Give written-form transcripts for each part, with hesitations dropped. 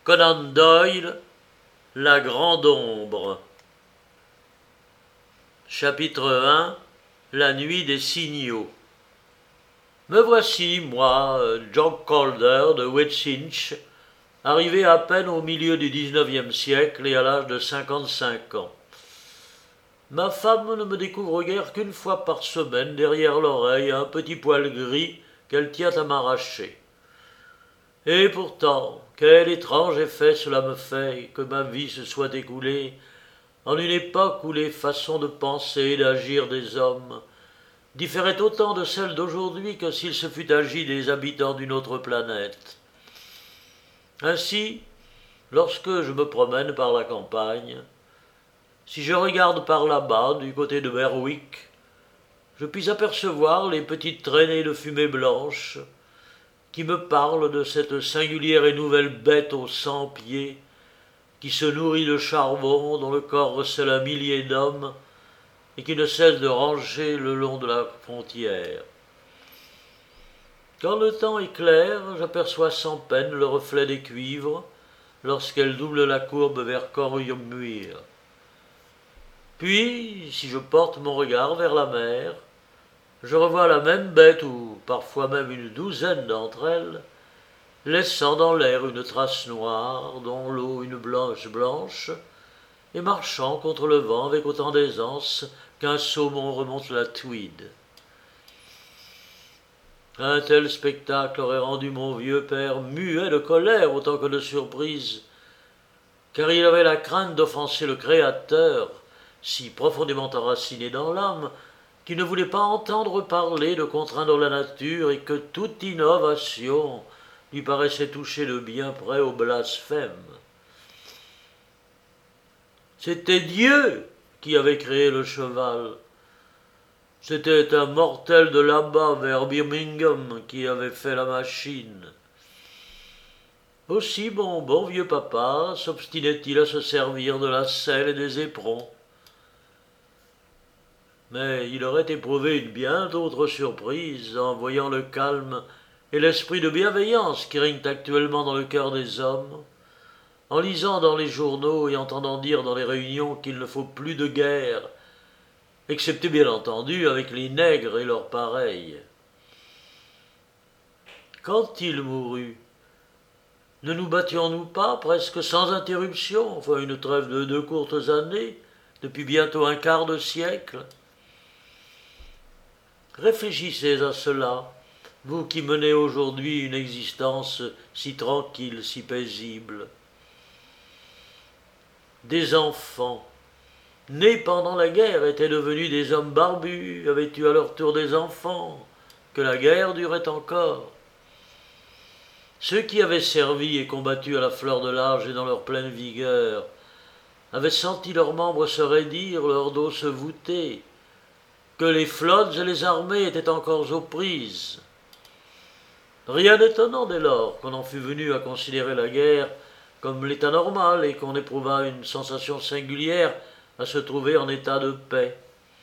Conan Doyle, La Grande Ombre. Chapitre 1. La nuit des signaux. Me voici, moi, John Calder de Wetzich, arrivé à peine au milieu du XIXe siècle et à l'âge de 55 ans. Ma femme ne me découvre guère qu'une fois par semaine derrière l'oreille un petit poil gris qu'elle tient à m'arracher. Et pourtant, quel étrange effet cela me fait que ma vie se soit écoulée en une époque où les façons de penser et d'agir des hommes différaient autant de celles d'aujourd'hui que s'il se fût agi des habitants d'une autre planète. Ainsi, lorsque je me promène par la campagne, si je regarde par là-bas, du côté de Berwick, je puis apercevoir les petites traînées de fumée blanche qui me parlent de cette singulière et nouvelle bête aux 100 pieds qui se nourrit de charbon, dont le corps recèle un millier d'hommes et qui ne cesse de rancher le long de la frontière. Quand le temps est clair, j'aperçois sans peine le reflet des cuivres lorsqu'elle double la courbe vers Corrumuir. Puis, si je porte mon regard vers la mer, je revois la même bête, ou parfois même une douzaine d'entre elles, laissant dans l'air une trace noire, dont l'eau une blanche, et marchant contre le vent avec autant d'aisance qu'un saumon remonte la Tweed. Un tel spectacle aurait rendu mon vieux père muet de colère autant que de surprise, car il avait la crainte d'offenser le Créateur, si profondément enraciné dans l'âme, qui ne voulait pas entendre parler de contraindre la nature et que toute innovation lui paraissait toucher de bien près au blasphème. C'était Dieu qui avait créé le cheval. C'était un mortel de là-bas vers Birmingham qui avait fait la machine. Aussi bon vieux papa s'obstinait-il à se servir de la selle et des éperons. Mais il aurait éprouvé une bien autre surprise en voyant le calme et l'esprit de bienveillance qui règnent actuellement dans le cœur des hommes, en lisant dans les journaux et entendant dire dans les réunions qu'il ne faut plus de guerre, excepté bien entendu avec les nègres et leurs pareils. Quand il mourut, ne nous battions-nous pas presque sans interruption, enfin une trêve de 2 courtes années, depuis bientôt un quart de siècle? Réfléchissez à cela, vous qui menez aujourd'hui une existence si tranquille, si paisible. Des enfants, nés pendant la guerre, étaient devenus des hommes barbus, avaient eu à leur tour des enfants, que la guerre durait encore. Ceux qui avaient servi et combattu à la fleur de l'âge et dans leur pleine vigueur avaient senti leurs membres se raidir, leur dos se voûter, que les flottes et les armées étaient encore aux prises. Rien d'étonnant dès lors qu'on en fût venu à considérer la guerre comme l'état normal et qu'on éprouvât une sensation singulière à se trouver en état de paix.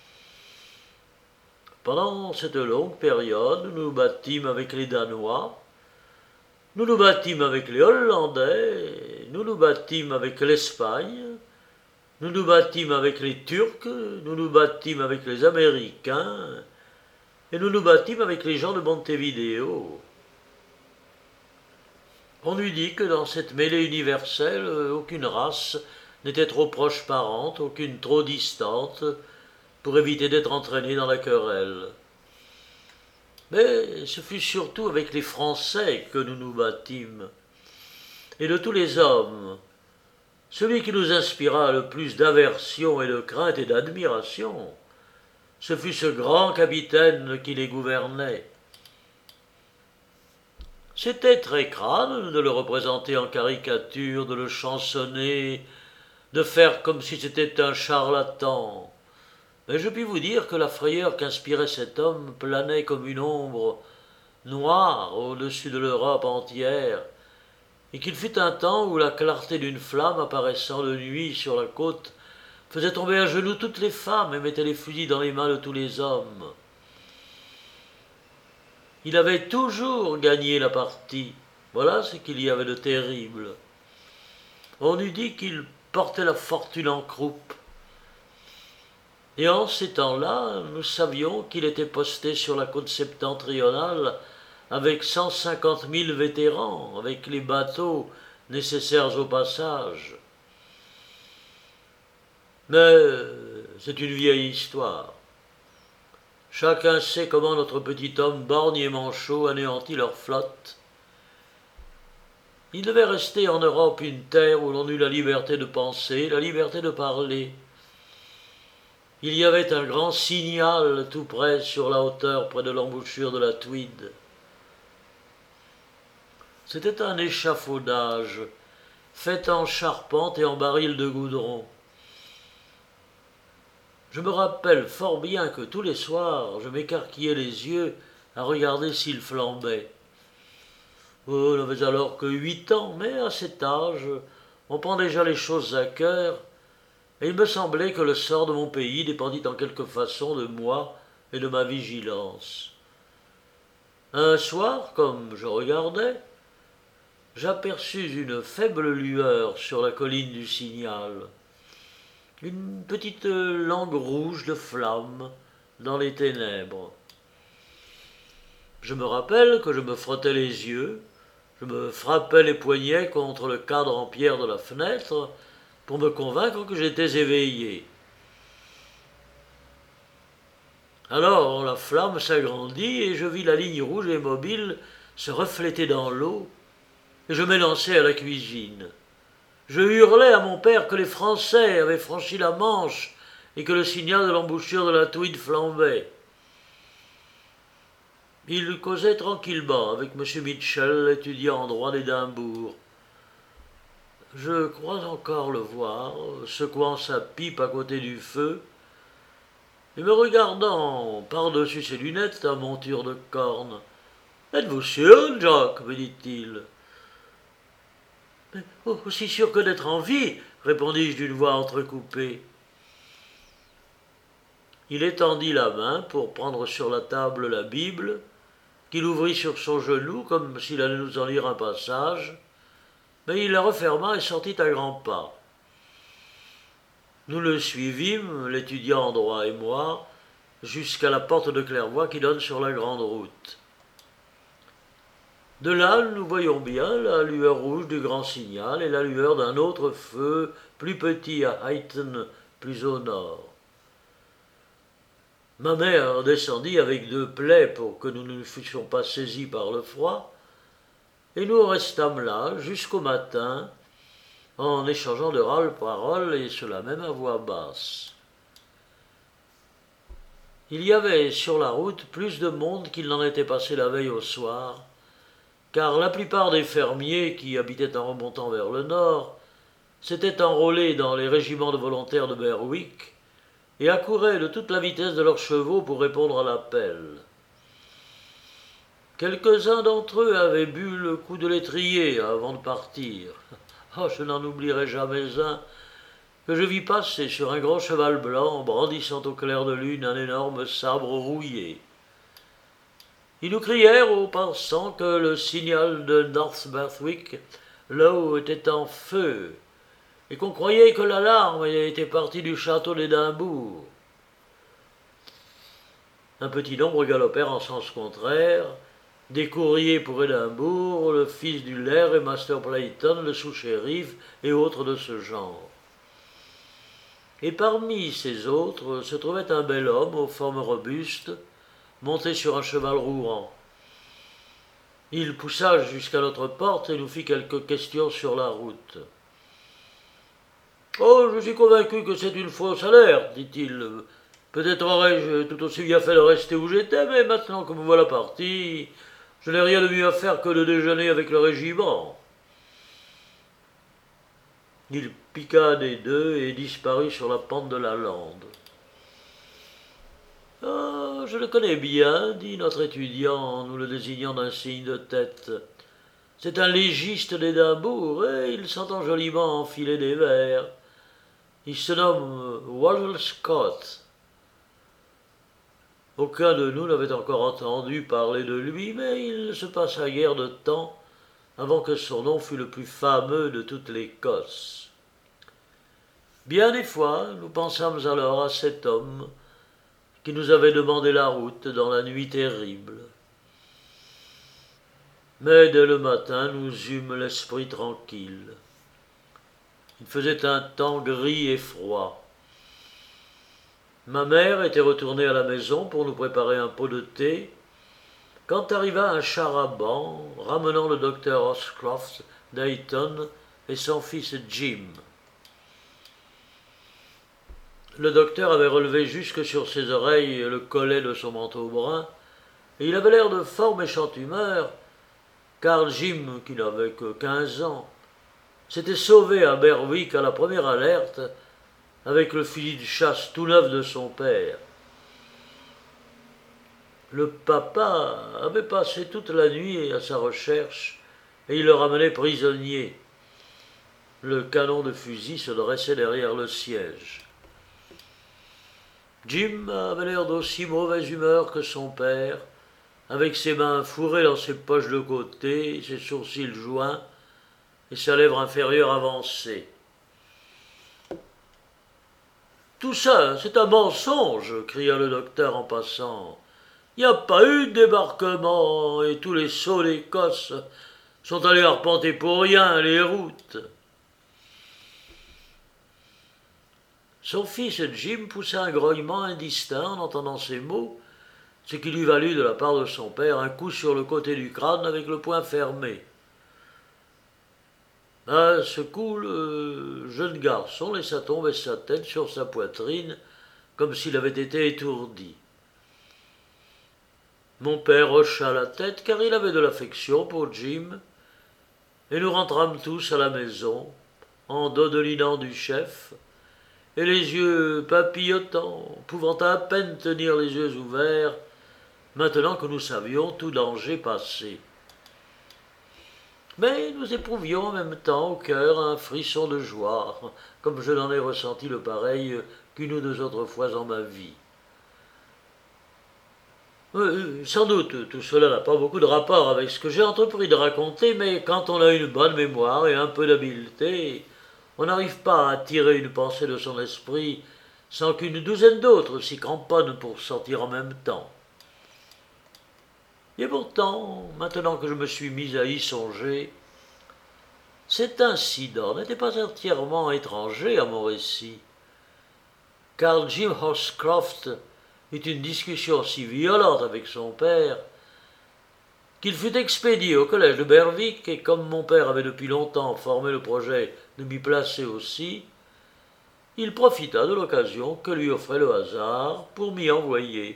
Pendant cette longue période, nous nous battîmes avec les Danois, nous nous battîmes avec les Hollandais, nous nous battîmes avec l'Espagne, nous nous battîmes avec les Turcs, nous nous battîmes avec les Américains, et nous nous battîmes avec les gens de Montevideo. On eût dit que dans cette mêlée universelle, aucune race n'était trop proche parente, aucune trop distante, pour éviter d'être entraînée dans la querelle. Mais ce fut surtout avec les Français que nous nous battîmes. Et de tous les hommes, celui qui nous inspira le plus d'aversion et de crainte et d'admiration, ce fut ce grand capitaine qui les gouvernait. C'était très crâne de le représenter en caricature, de le chansonner, de faire comme si c'était un charlatan. Mais je puis vous dire que la frayeur qu'inspirait cet homme planait comme une ombre noire au-dessus de l'Europe entière, et qu'il fut un temps où la clarté d'une flamme apparaissant de nuit sur la côte faisait tomber à genoux toutes les femmes et mettait les fusils dans les mains de tous les hommes. Il avait toujours gagné la partie, voilà ce qu'il y avait de terrible. On eût dit qu'il portait la fortune en croupe. Et en ces temps-là, nous savions qu'il était posté sur la côte septentrionale avec 150 000 vétérans, avec les bateaux nécessaires au passage. Mais c'est une vieille histoire. Chacun sait comment notre petit homme borgne et manchot anéantit leur flotte. Il devait rester en Europe une terre où l'on eut la liberté de penser, la liberté de parler. Il y avait un grand signal tout près sur la hauteur près de l'embouchure de la Tweed. C'était un échafaudage fait en charpente et en baril de goudron. Je me rappelle fort bien que tous les soirs, je m'écarquillais les yeux à regarder s'il flambait. Je n'avais alors que 8 ans, mais à cet âge, on prend déjà les choses à cœur, et il me semblait que le sort de mon pays dépendit en quelque façon de moi et de ma vigilance. Un soir, comme je regardais, j'aperçus une faible lueur sur la colline du Signal, une petite langue rouge de flamme dans les ténèbres. Je me rappelle que je me frottais les yeux, je me frappais les poignets contre le cadre en pierre de la fenêtre pour me convaincre que j'étais éveillé. Alors la flamme s'agrandit et je vis la ligne rouge et mobile se refléter dans l'eau et je m'élançai à la cuisine. Je hurlai à mon père que les Français avaient franchi la Manche et que le signal de l'embouchure de la Tweed flambait. Il causait tranquillement avec M. Mitchell, étudiant en droit d'Édimbourg. Je crois encore le voir, secouant sa pipe à côté du feu, et me regardant par-dessus ses lunettes à monture de corne. « Êtes-vous sûr, Jacques ?» me dit-il. « Aussi sûr que d'être en vie !» répondis-je d'une voix entrecoupée. Il étendit la main pour prendre sur la table la Bible, qu'il ouvrit sur son genou comme s'il allait nous en lire un passage, mais il la referma et sortit à grands pas. Nous le suivîmes, l'étudiant en droit et moi, jusqu'à la porte de Clairvoie qui donne sur la grande route. De là, nous voyons bien la lueur rouge du grand signal et la lueur d'un autre feu plus petit à Huyton, plus au nord. Ma mère descendit avec 2 plaies pour que nous ne fussions pas saisis par le froid, et nous restâmes là jusqu'au matin, en échangeant de râles paroles et cela même à voix basse. Il y avait sur la route plus de monde qu'il n'en était passé la veille au soir, car la plupart des fermiers qui habitaient en remontant vers le nord s'étaient enrôlés dans les régiments de volontaires de Berwick et accouraient de toute la vitesse de leurs chevaux pour répondre à l'appel. Quelques-uns d'entre eux avaient bu le coup de l'étrier avant de partir. Oh, je n'en oublierai jamais un que je vis passer sur un grand cheval blanc brandissant au clair de lune un énorme sabre rouillé. Ils nous crièrent aux passants que le signal de North Berwick, là-haut, était en feu, et qu'on croyait que l'alarme était partie du château d'Édimbourg. Un petit nombre galopèrent en sens contraire, des courriers pour Édimbourg, le fils du Laird et Master Playton, le sous-shérif, et autres de ce genre. Et parmi ces autres se trouvait un bel homme aux formes robustes, monté sur un cheval rouan. Il poussa jusqu'à notre porte et nous fit quelques questions sur la route. « Oh, je suis convaincu que c'est une fausse alerte, dit-il. Peut-être aurais-je tout aussi bien fait de rester où j'étais, mais maintenant que me voilà parti, je n'ai rien de mieux à faire que de déjeuner avec le régiment. » Il piqua des 2 et disparut sur la pente de la lande. « Ah, je le connais bien, dit notre étudiant en nous le désignant d'un signe de tête. C'est un légiste d'Édimbourg et il s'entend joliment enfiler des vers. Il se nomme Walter Scott. » Aucun de nous n'avait encore entendu parler de lui, mais il ne se passa guère de temps avant que son nom fût le plus fameux de toute l'Écosse. Bien des fois, nous pensâmes alors à cet homme qui nous avait demandé la route dans la nuit terrible. Mais dès le matin, nous eûmes l'esprit tranquille. Il faisait un temps gris et froid. Ma mère était retournée à la maison pour nous préparer un pot de thé, quand arriva un char-à-banc ramenant le docteur Horscroft d'Ayton et son fils Jim. Le docteur avait relevé jusque sur ses oreilles le collet de son manteau brun, et il avait l'air de fort méchante humeur, car Jim, qui n'avait que 15 ans, s'était sauvé à Berwick à la première alerte avec le fusil de chasse tout neuf de son père. Le papa avait passé toute la nuit à sa recherche et il le ramenait prisonnier. Le canon de fusil se dressait derrière le siège. Jim avait l'air d'aussi mauvaise humeur que son père, avec ses mains fourrées dans ses poches de côté, ses sourcils joints et sa lèvre inférieure avancée. « Tout ça, c'est un mensonge !» cria le docteur en passant. « Il n'y a pas eu de débarquement et tous les sots d'Écosse sont allés arpenter pour rien les routes. » Son fils Jim poussa un grognement indistinct en entendant ces mots, ce qui lui valut de la part de son père un coup sur le côté du crâne avec le poing fermé. À ce coup, le jeune garçon laissa tomber sa tête sur sa poitrine comme s'il avait été étourdi. Mon père hocha la tête car il avait de l'affection pour Jim, et nous rentrâmes tous à la maison, en dodelinant du chef, et les yeux papillotants, pouvant à peine tenir les yeux ouverts, maintenant que nous savions tout danger passé. Mais nous éprouvions en même temps au cœur un frisson de joie, comme je n'en ai ressenti le pareil qu'une ou deux autres fois en ma vie. Sans doute, tout cela n'a pas beaucoup de rapport avec ce que j'ai entrepris de raconter, mais quand on a une bonne mémoire et un peu d'habileté, on n'arrive pas à tirer une pensée de son esprit sans qu'une douzaine d'autres s'y cramponnent pour sortir en même temps. Et pourtant, maintenant que je me suis mis à y songer, cet incident n'était pas entièrement étranger à mon récit, car Jim Horscroft eut une discussion si violente avec son père qu'il fut expédié au collège de Berwick, et comme mon père avait depuis longtemps formé le projet de m'y placer aussi, il profita de l'occasion que lui offrait le hasard pour m'y envoyer.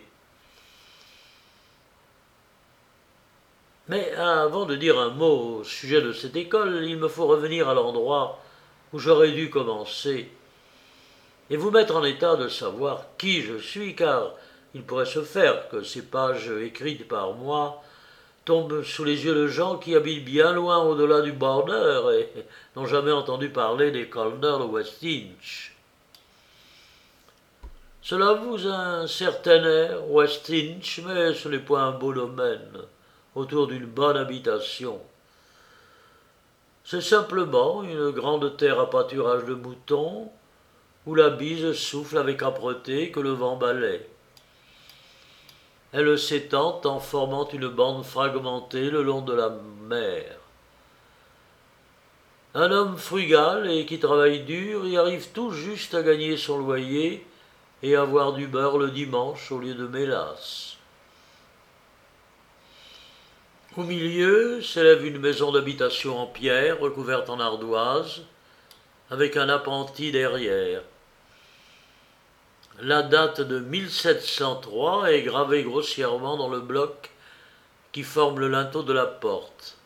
Mais avant de dire un mot au sujet de cette école, il me faut revenir à l'endroit où j'aurais dû commencer et vous mettre en état de savoir qui je suis, car il pourrait se faire que ces pages écrites par moi tombent sous les yeux de gens qui habitent bien loin au-delà du border et n'ont jamais entendu parler des Calder de West Inch. Cela vous a un certain air, West Inch, mais ce n'est point un beau domaine autour d'une bonne habitation. C'est simplement une grande terre à pâturage de moutons, où la bise souffle avec âpreté que le vent balaie. Elle s'étend en formant une bande fragmentée le long de la mer. Un homme frugal et qui travaille dur y arrive tout juste à gagner son loyer et à avoir du beurre le dimanche au lieu de mélasse. Au milieu s'élève une maison d'habitation en pierre recouverte en ardoise, avec un appentis derrière. La date de 1703 est gravée grossièrement dans le bloc qui forme le linteau de la porte.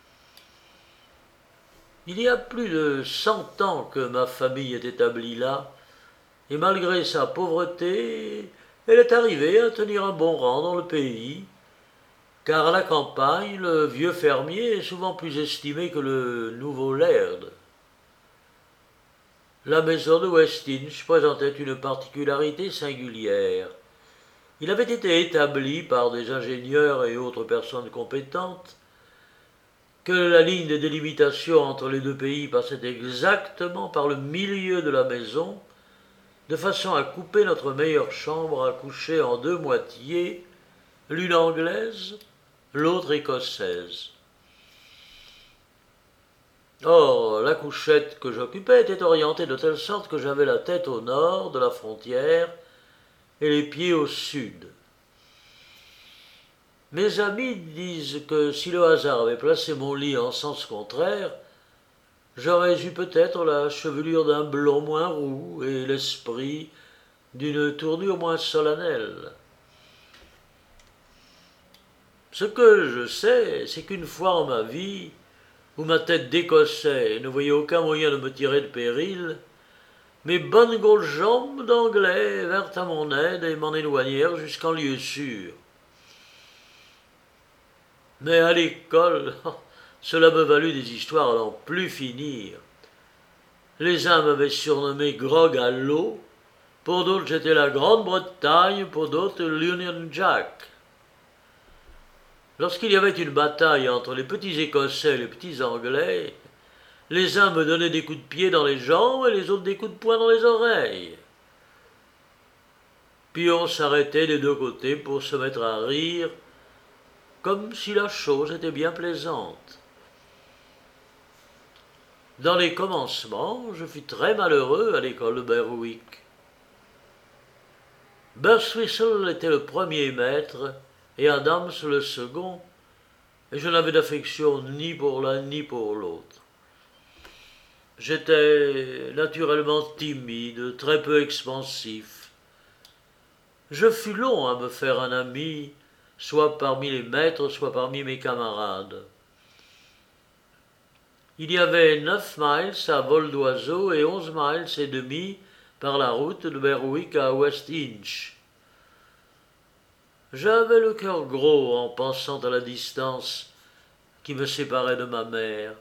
Il y a plus de 100 ans que ma famille est établie là, et malgré sa pauvreté, elle est arrivée à tenir un bon rang dans le pays, car à la campagne, le vieux fermier est souvent plus estimé que le nouveau laird. La maison de West Inch présentait une particularité singulière. Il avait été établi par des ingénieurs et autres personnes compétentes que la ligne de délimitation entre les deux pays passait exactement par le milieu de la maison, de façon à couper notre meilleure chambre à coucher en deux moitiés, l'une anglaise, l'autre écossaise. Or, la couchette que j'occupais était orientée de telle sorte que j'avais la tête au nord de la frontière et les pieds au sud. Mes amis disent que si le hasard avait placé mon lit en sens contraire, j'aurais eu peut-être la chevelure d'un blond moins roux et l'esprit d'une tournure moins solennelle. Ce que je sais, c'est qu'une fois en ma vie, où ma tête d'Écossais ne voyait aucun moyen de me tirer de péril, mes bonnes grosses jambes d'Anglais vinrent à mon aide et m'en éloignèrent jusqu'en lieu sûr. Mais à l'école, cela me valut des histoires à n'en plus finir. Les uns m'avaient surnommé Grog à l'eau, pour d'autres j'étais la Grande-Bretagne, pour d'autres l'Union Jack. Lorsqu'il y avait une bataille entre les petits Écossais et les petits Anglais, les uns me donnaient des coups de pied dans les jambes et les autres des coups de poing dans les oreilles. Puis on s'arrêtait des deux côtés pour se mettre à rire, comme si la chose était bien plaisante. Dans les commencements, je fus très malheureux à l'école de Berwick. Birtwistle était le premier maître et Adams le second, et je n'avais d'affection ni pour l'un ni pour l'autre. J'étais naturellement timide, très peu expansif. Je fus long à me faire un ami, soit parmi les maîtres, soit parmi mes camarades. Il y avait 9 miles à vol d'oiseau et 11 miles et demi par la route de Berwick à West Inch. J'avais le cœur gros en pensant à la distance qui me séparait de ma mère.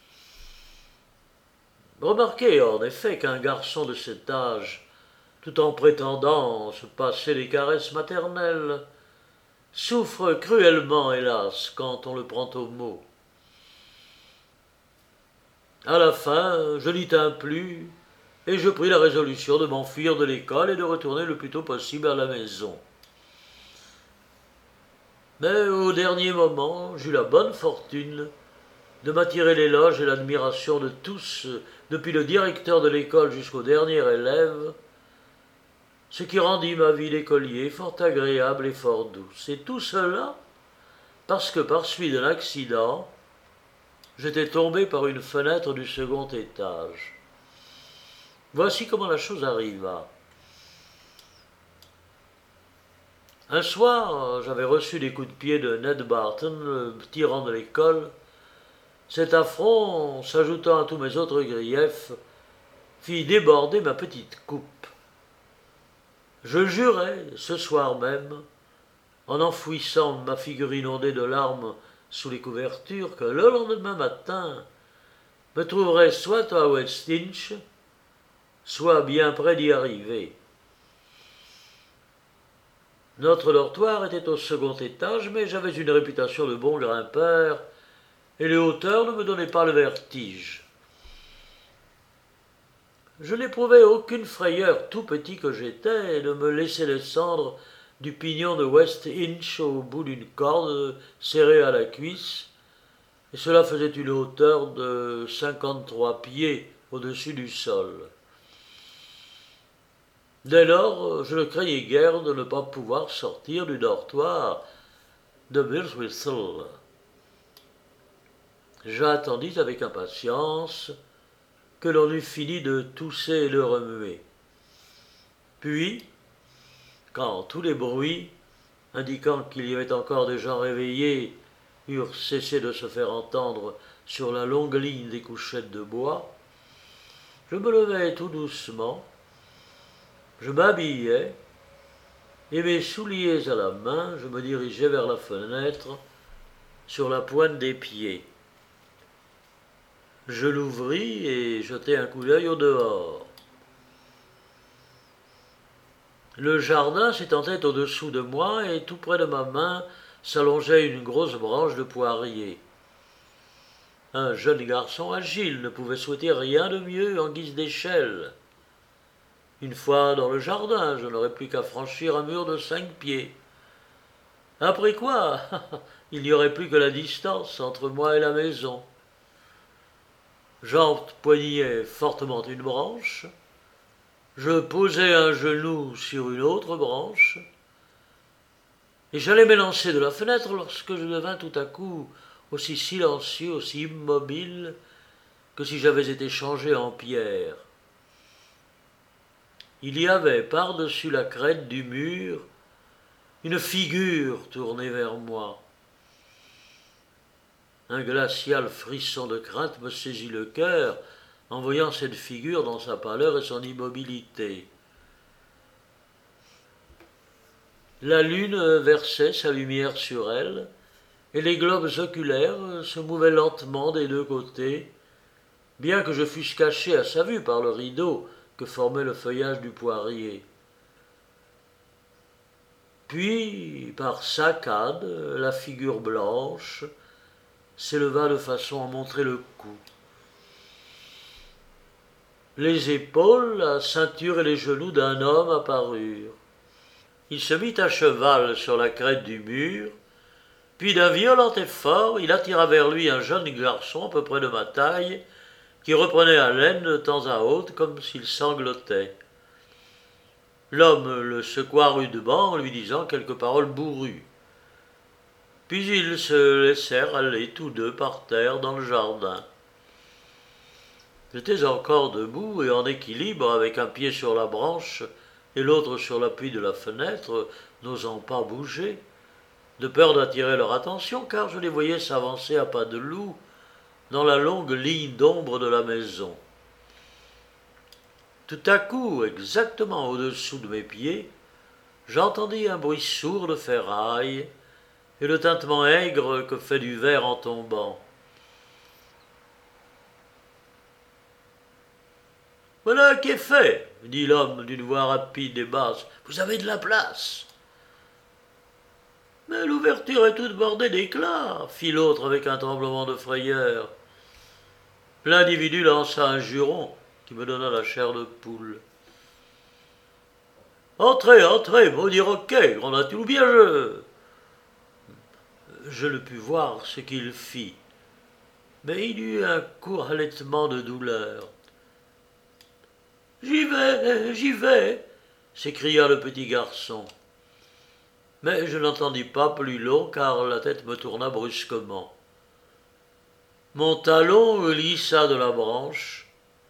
Remarquez en effet qu'un garçon de cet âge, tout en prétendant se passer des caresses maternelles, souffre cruellement, hélas, quand on le prend au mot. À la fin, je n'y tins plus, et je pris la résolution de m'enfuir de l'école et de retourner le plus tôt possible à la maison. Mais au dernier moment, j'eus la bonne fortune de m'attirer l'éloge et l'admiration de tous, depuis le directeur de l'école jusqu'au dernier élève, ce qui rendit ma vie d'écolier fort agréable et fort douce. Et tout cela parce que par suite d'un accident, j'étais tombé par une fenêtre du second étage. Voici comment la chose arriva. Un soir, j'avais reçu des coups de pied de Ned Barton, le tyran de l'école. Cet affront, s'ajoutant à tous mes autres griefs, fit déborder ma petite coupe. Je jurai, ce soir même, en enfouissant ma figure inondée de larmes sous les couvertures, que le lendemain matin me trouverais soit à West Inch, soit bien près d'y arriver. Notre dortoir était au second étage, mais j'avais une réputation de bon grimpeur, et les hauteurs ne me donnaient pas le vertige. Je n'éprouvais aucune frayeur, tout petit que j'étais, de me laisser descendre du pignon de West Inch au bout d'une corde serrée à la cuisse, et cela faisait une hauteur de 53 pieds au-dessus du sol. Dès lors, je ne craignais guère de ne pas pouvoir sortir du dortoir de Birtwistle. J'attendis avec impatience que l'on eût fini de tousser et de remuer. Puis, quand tous les bruits, indiquant qu'il y avait encore des gens réveillés, eurent cessé de se faire entendre sur la longue ligne des couchettes de bois, je me levai tout doucement, je m'habillai, et mes souliers à la main, je me dirigeai vers la fenêtre sur la pointe des pieds. Je l'ouvris et jetai un coup d'œil au dehors. Le jardin s'étendait au-dessous de moi et tout près de ma main s'allongeait une grosse branche de poirier. Un jeune garçon agile ne pouvait souhaiter rien de mieux en guise d'échelle. Une fois dans le jardin, je n'aurais plus qu'à franchir un mur de 5 pieds. Après quoi, il n'y aurait plus que la distance entre moi et la maison. J'empoignais fortement une branche, je posai un genou sur une autre branche, et j'allais m'élancer de la fenêtre lorsque je devins tout à coup aussi silencieux, aussi immobile, que si j'avais été changé en pierre. Il y avait par-dessus la crête du mur une figure tournée vers moi. Un glacial frisson de crainte me saisit le cœur en voyant cette figure dans sa pâleur et son immobilité. La lune versait sa lumière sur elle, et les globes oculaires se mouvaient lentement des deux côtés, bien que je fusse caché à sa vue par le rideau que formait le feuillage du poirier. Puis, par saccades, la figure blanche s'éleva de façon à montrer le cou. Les épaules, la ceinture et les genoux d'un homme apparurent. Il se mit à cheval sur la crête du mur, puis d'un violent effort, il attira vers lui un jeune garçon à peu près de ma taille, qui reprenait haleine de temps à autre comme s'il sanglotait. L'homme le secoua rudement en lui disant quelques paroles bourrues. Puis ils se laissèrent aller tous deux par terre dans le jardin. J'étais encore debout et en équilibre, avec un pied sur la branche et l'autre sur l'appui de la fenêtre, n'osant pas bouger, de peur d'attirer leur attention, car je les voyais s'avancer à pas de loup dans la longue ligne d'ombre de la maison. Tout à coup, exactement au-dessous de mes pieds, j'entendis un bruit sourd de ferraille et le tintement aigre que fait du verre en tombant. Voilà qui est fait, dit l'homme d'une voix rapide et basse. Vous avez de la place. Mais l'ouverture est toute bordée d'éclats, fit l'autre avec un tremblement de frayeur. L'individu lança un juron qui me donna la chair de poule. Entrez, entrez, maudit roquet, gronda-t-il, ou bien je ne pus voir ce qu'il fit, mais il eut un court halètement de douleur. J'y vais, s'écria le petit garçon. Mais je n'entendis pas plus long car la tête me tourna brusquement. Mon talon glissa de la branche.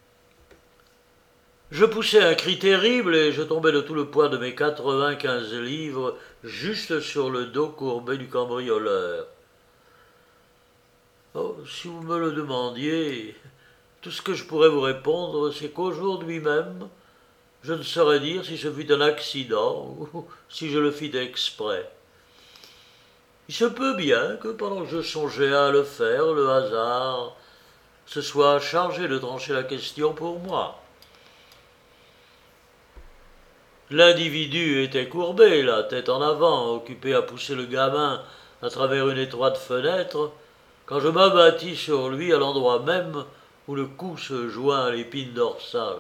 Je poussai un cri terrible et je tombai de tout le poids de mes 95 livres juste sur le dos courbé du cambrioleur. Oh, si vous me le demandiez, tout ce que je pourrais vous répondre, c'est qu'aujourd'hui même, je ne saurais dire si ce fut un accident ou si je le fis exprès. Il se peut bien que pendant que je songeais à le faire, le hasard se soit chargé de trancher la question pour moi. L'individu était courbé, la tête en avant, occupé à pousser le gamin à travers une étroite fenêtre, quand je m'abattis sur lui à l'endroit même où le cou se joint à l'épine dorsale.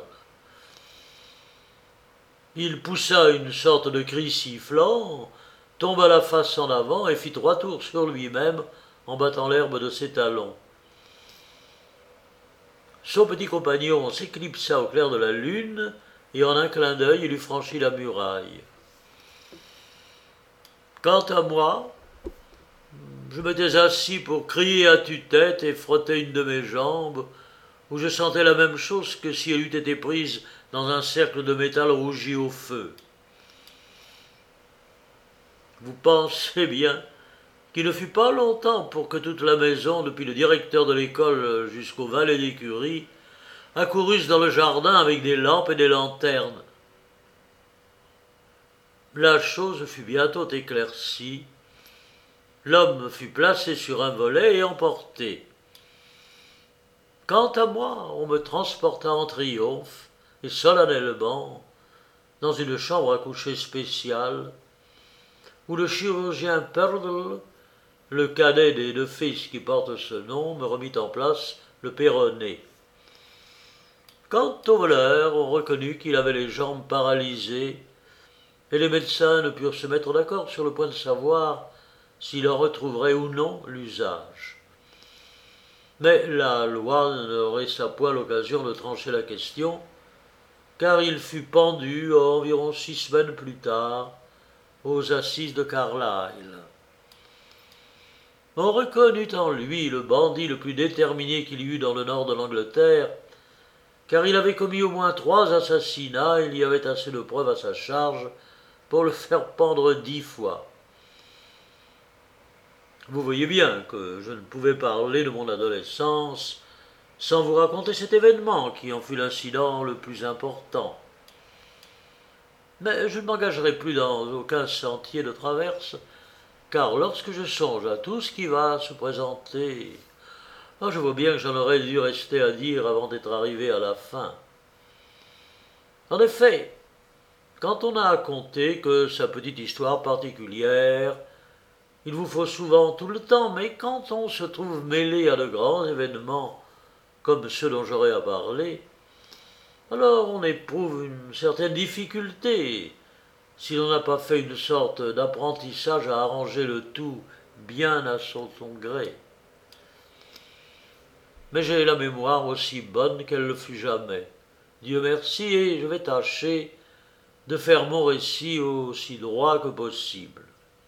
Il poussa une sorte de cri sifflant, tomba la face en avant et fit 3 tours sur lui-même en battant l'herbe de ses talons. Son petit compagnon s'éclipsa au clair de la lune et en un clin d'œil il eut franchi la muraille. Quant à moi, je m'étais assis pour crier à tue-tête et frotter une de mes jambes, où je sentais la même chose que si elle eût été prise dans un cercle de métal rougi au feu. Vous pensez bien qu'il ne fut pas longtemps pour que toute la maison, depuis le directeur de l'école jusqu'au valet d'écurie, accourussent dans le jardin avec des lampes et des lanternes. La chose fut bientôt éclaircie. L'homme fut placé sur un volet et emporté. Quant à moi, on me transporta en triomphe et solennellement dans une chambre à coucher spéciale où le chirurgien Perdle le cadet des deux fils qui portent ce nom me remit en place le perronnet. Quant au voleur, on reconnut qu'il avait les jambes paralysées, et les médecins ne purent se mettre d'accord sur le point de savoir s'il en retrouverait ou non l'usage. Mais la loi ne laissa point l'occasion de trancher la question, car il fut pendu environ 6 semaines plus tard aux assises de Carlisle. On reconnut en lui le bandit le plus déterminé qu'il y eut dans le nord de l'Angleterre, car il avait commis au moins 3 assassinats et il y avait assez de preuves à sa charge pour le faire pendre 10 fois. Vous voyez bien que je ne pouvais parler de mon adolescence sans vous raconter cet événement qui en fut l'incident le plus important. Mais je ne m'engagerai plus dans aucun sentier de traverse, car lorsque je songe à tout ce qui va se présenter, je vois bien que j'en aurais dû rester à dire avant d'être arrivé à la fin. En effet, quand on a à conter que sa petite histoire particulière, il vous faut souvent tout le temps, mais quand on se trouve mêlé à de grands événements, comme ceux dont j'aurai à parler, alors on éprouve une certaine difficulté, si l'on n'a pas fait une sorte d'apprentissage à arranger le tout bien à son gré. Mais j'ai la mémoire aussi bonne qu'elle le fut jamais. Dieu merci, et je vais tâcher de faire mon récit aussi droit que possible.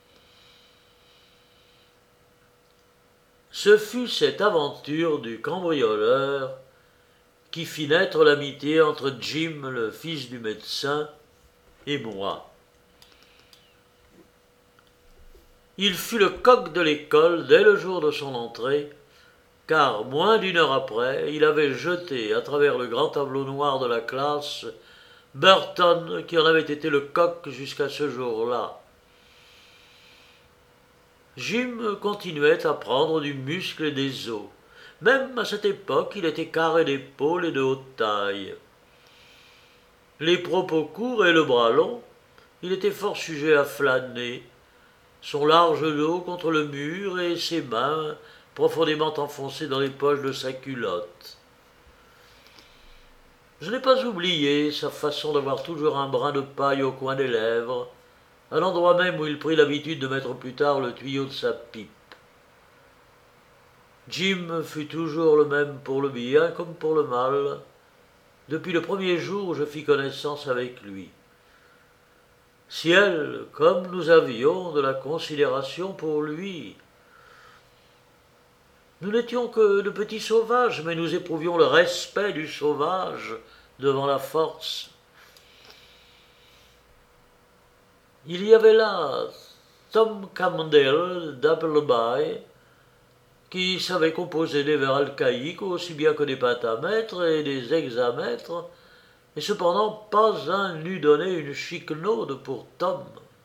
Ce fut cette aventure du cambrioleur qui fit naître l'amitié entre Jim, le fils du médecin, et moi. Il fut le coq de l'école dès le jour de son entrée, car moins d'une heure après, il avait jeté à travers le grand tableau noir de la classe Burton, qui en avait été le coq jusqu'à ce jour-là. Jim continuait à prendre du muscle et des os. Même à cette époque, il était carré d'épaule et de haute taille. Les propos courts et le bras long, il était fort sujet à flâner, son large dos contre le mur et ses mains profondément enfoncées dans les poches de sa culotte. Je n'ai pas oublié sa façon d'avoir toujours un brin de paille au coin des lèvres, à l'endroit même où il prit l'habitude de mettre plus tard le tuyau de sa pipe. Jim fut toujours le même pour le bien comme pour le mal, depuis le premier jour où je fis connaissance avec lui. Ciel, comme nous avions de la considération pour lui. Nous n'étions que de petits sauvages, mais nous éprouvions le respect du sauvage devant la force. Il y avait là Tom Camdell d'Appleby, qui savait composer des vers alcaïques aussi bien que des pentamètres et des hexamètres, et cependant pas un n'eût donné une chiquenaude pour Tom.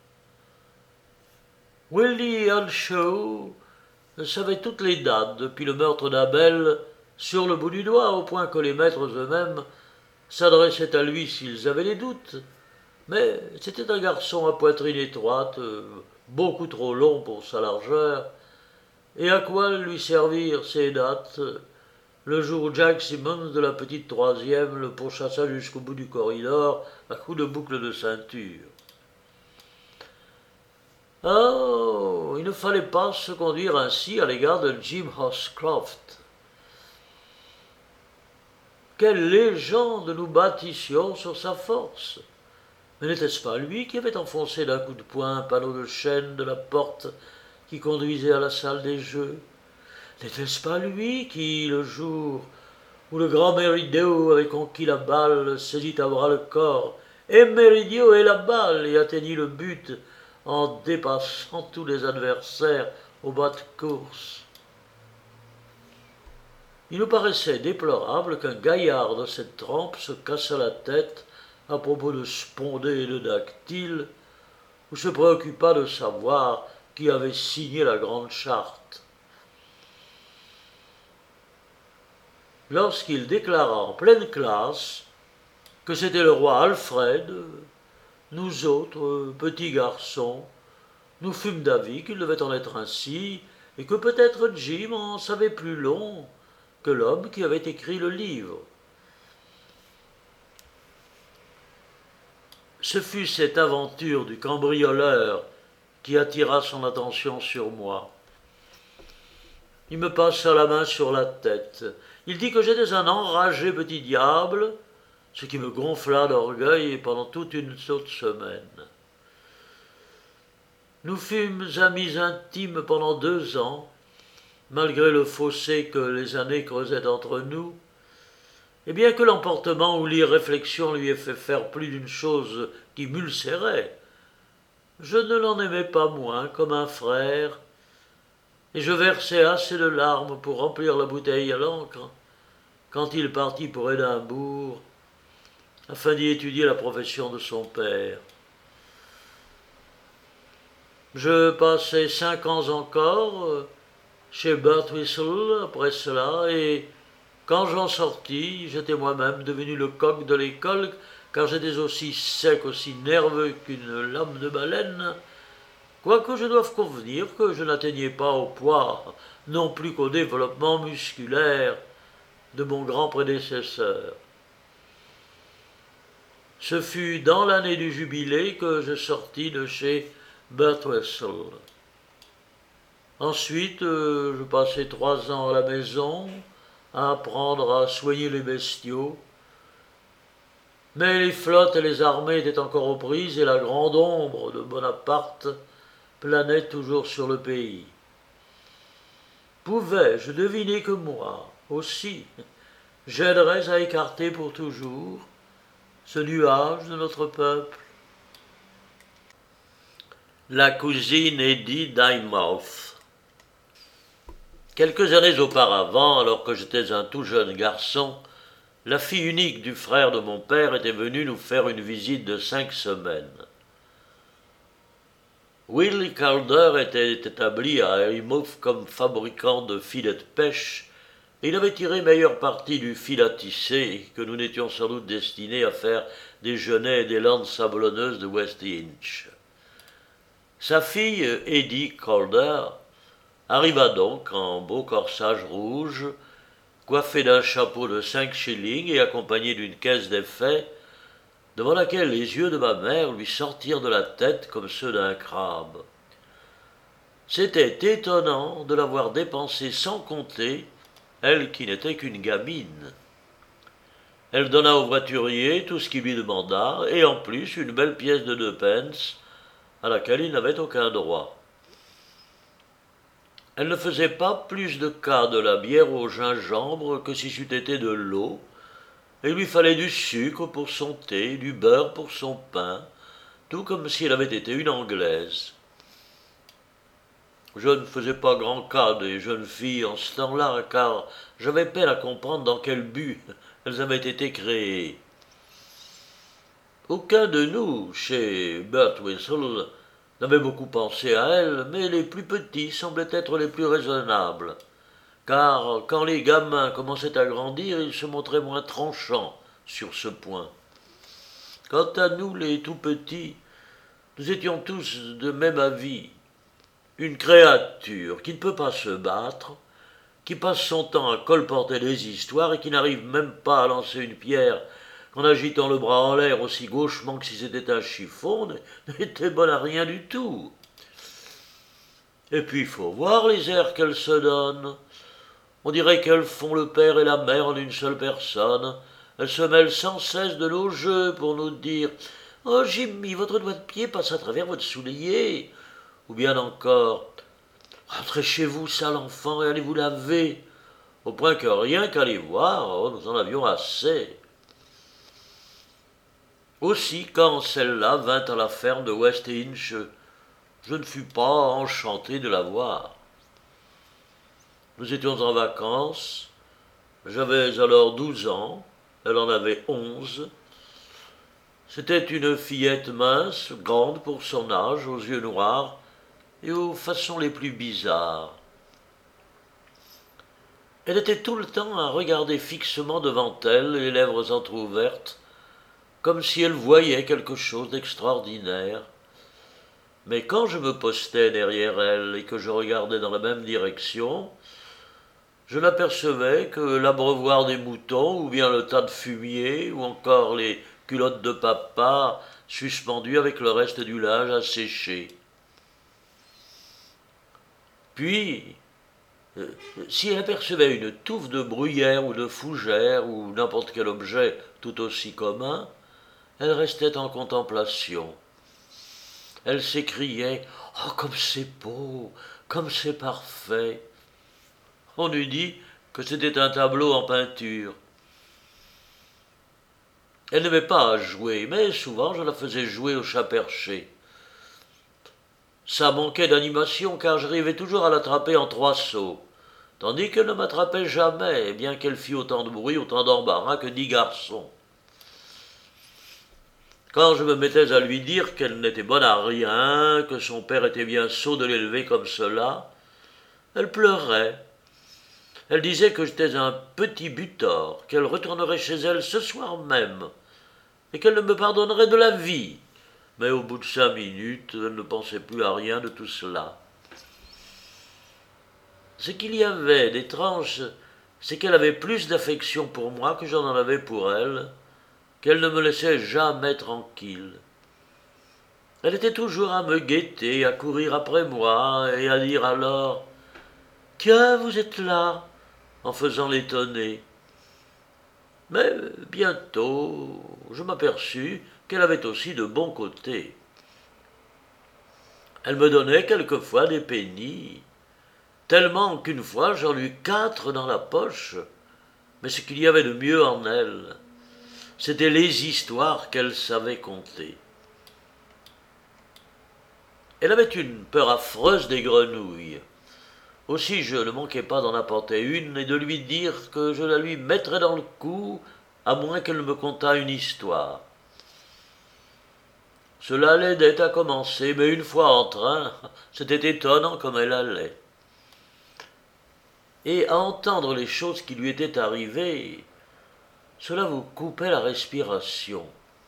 Willie Earnshaw savait toutes les dates depuis le meurtre d'Abel sur le bout du doigt, au point que les maîtres eux-mêmes s'adressaient à lui s'ils avaient des doutes. Mais c'était un garçon à poitrine étroite, beaucoup trop long pour sa largeur, et à quoi lui servirent ces dates le jour où Jack Simmons de la petite troisième le pourchassa jusqu'au bout du corridor à coups de boucle de ceinture. Oh, il ne fallait pas se conduire ainsi à l'égard de Jim Horscroft. Quelle légende nous bâtissions sur sa force! Mais n'était-ce pas lui qui avait enfoncé d'un coup de poing un panneau de chêne de la porte qui conduisait à la salle des jeux? N'était-ce pas lui qui, le jour où le grand Meridio avait conquis la balle, saisit à bras le corps, et Meridio et la balle, et atteignit le but en dépassant tous les adversaires au bas de course? Il nous paraissait déplorable qu'un gaillard de cette trempe se cassât la tête à propos de spondée et de dactyle, ou se préoccupât de savoir qui avait signé la grande charte. Lorsqu'il déclara en pleine classe que c'était le roi Alfred, nous autres, petits garçons, nous fûmes d'avis qu'il devait en être ainsi, et que peut-être Jim en savait plus long que l'homme qui avait écrit le livre. Ce fut cette aventure du cambrioleur qui attira son attention sur moi. Il me passa la main sur la tête. Il dit que j'étais un enragé petit diable, ce qui me gonfla d'orgueil pendant toute une autre semaine. Nous fûmes amis intimes pendant 2 ans, malgré le fossé que les années creusaient entre nous, et bien que l'emportement ou l'irréflexion lui ait fait faire plus d'une chose qui m'ulcérait, je ne l'en aimais pas moins comme un frère, et je versai assez de larmes pour remplir la bouteille à l'encre quand il partit pour Édimbourg, afin d'y étudier la profession de son père. Je passai 5 ans encore chez Birtwistle après cela, et quand j'en sortis, j'étais moi-même devenu le coq de l'école, car j'étais aussi sec, aussi nerveux qu'une lame de baleine, quoique je doive convenir que je n'atteignais pas au poids, non plus qu'au développement musculaire de mon grand prédécesseur. Ce fut dans l'année du jubilé que je sortis de chez Birtwistle. Ensuite, je passai 3 ans à la maison à apprendre à soigner les bestiaux. Mais les flottes et les armées étaient encore aux prises et la grande ombre de Bonaparte planait toujours sur le pays. Pouvais-je deviner que moi aussi j'aiderais à écarter pour toujours ce nuage de notre peuple? La cousine Edith Dymouth. Quelques années auparavant, alors que j'étais un tout jeune garçon, la fille unique du frère de mon père était venue nous faire une visite de 5 semaines. Will Calder était établi à Weymouth comme fabricant de filets de pêche, et il avait tiré meilleure partie du fil à tisser que nous n'étions sans doute destinés à faire des genêts et des landes sablonneuses de West Inch. Sa fille, Edie Calder, arriva donc en beau corsage rouge, coiffée d'un chapeau de 5 shillings et accompagnée d'une caisse d'effets, devant laquelle les yeux de ma mère lui sortirent de la tête comme ceux d'un crabe. C'était étonnant de l'avoir dépensée sans compter, elle qui n'était qu'une gamine. Elle donna au voiturier tout ce qu'il lui demanda, et en plus une belle pièce de 2 pence, à laquelle il n'avait aucun droit. Elle ne faisait pas plus de cas de la bière au gingembre que si c'eût été de l'eau, et il lui fallait du sucre pour son thé, du beurre pour son pain, tout comme si elle avait été une Anglaise. Je ne faisais pas grand cas des jeunes filles en ce temps-là, car j'avais peine à comprendre dans quel but elles avaient été créées. Aucun de nous, chez Birtwistle, n'avait beaucoup pensé à elles, mais les plus petits semblaient être les plus raisonnables, car quand les gamins commençaient à grandir, ils se montraient moins tranchants sur ce point. Quant à nous, les tout petits, nous étions tous de même avis. Une créature qui ne peut pas se battre, qui passe son temps à colporter des histoires et qui n'arrive même pas à lancer une pierre en agitant le bras en l'air aussi gauchement que si c'était un chiffon, n'était bonne à rien du tout. Et puis il faut voir les airs qu'elles se donnent. On dirait qu'elles font le père et la mère en une seule personne. Elles se mêlent sans cesse de nos jeux pour nous dire « Oh Jimmy, votre doigt de pied passe à travers votre soulier !» Ou bien encore « Rentrez chez vous, sale enfant, et allez vous laver !» Au point que rien qu'à les voir, oh, nous en avions assez. Aussi, quand celle-là vint à la ferme de West Inch, je ne fus pas enchanté de la voir. Nous étions en vacances, j'avais alors 12 ans, elle en avait 11. C'était une fillette mince, grande pour son âge, aux yeux noirs et aux façons les plus bizarres. Elle était tout le temps à regarder fixement devant elle, les lèvres entr'ouvertes, comme si elle voyait quelque chose d'extraordinaire. Mais quand je me postais derrière elle et que je regardais dans la même direction, je n'apercevais que l'abreuvoir des moutons, ou bien le tas de fumier, ou encore les culottes de papa suspendues avec le reste du linge à sécher. Puis, euh, si elle apercevait une touffe de bruyère ou de fougère ou n'importe quel objet tout aussi commun, elle restait en contemplation. Elle s'écriait « Oh, comme c'est beau, comme c'est parfait !» On eût dit que c'était un tableau en peinture. Elle n'aimait pas à jouer, mais souvent je la faisais jouer au chat perché. Ça manquait d'animation car j'arrivais toujours à l'attraper en 3 sauts, tandis qu'elle ne m'attrapait jamais, bien qu'elle fît autant de bruit, autant d'embarras que 10 garçons. Quand je me mettais à lui dire qu'elle n'était bonne à rien, que son père était bien sot de l'élever comme cela, elle pleurait. Elle disait que j'étais un petit butor, qu'elle retournerait chez elle ce soir même, et qu'elle ne me pardonnerait de la vie. Mais au bout de 5 minutes, elle ne pensait plus à rien de tout cela. Ce qu'il y avait d'étrange, c'est qu'elle avait plus d'affection pour moi que j'en avais pour elle, qu'elle ne me laissait jamais tranquille. Elle était toujours à me guetter, à courir après moi, et à dire alors « Tiens, vous êtes là !» en faisant l'étonner. Mais bientôt, je m'aperçus qu'elle avait aussi de bons côtés. Elle me donnait quelquefois des pennies, tellement qu'une fois j'en eus 4 dans la poche, mais ce qu'il y avait de mieux en elle, c'était les histoires qu'elle savait conter. Elle avait une peur affreuse des grenouilles. Aussi je ne manquais pas d'en apporter une et de lui dire que je la lui mettrais dans le cou, à moins qu'elle me contât une histoire. Cela l'aidait à commencer, mais une fois en train, c'était étonnant comme elle allait. Et à entendre les choses qui lui étaient arrivées, cela vous coupait la respiration.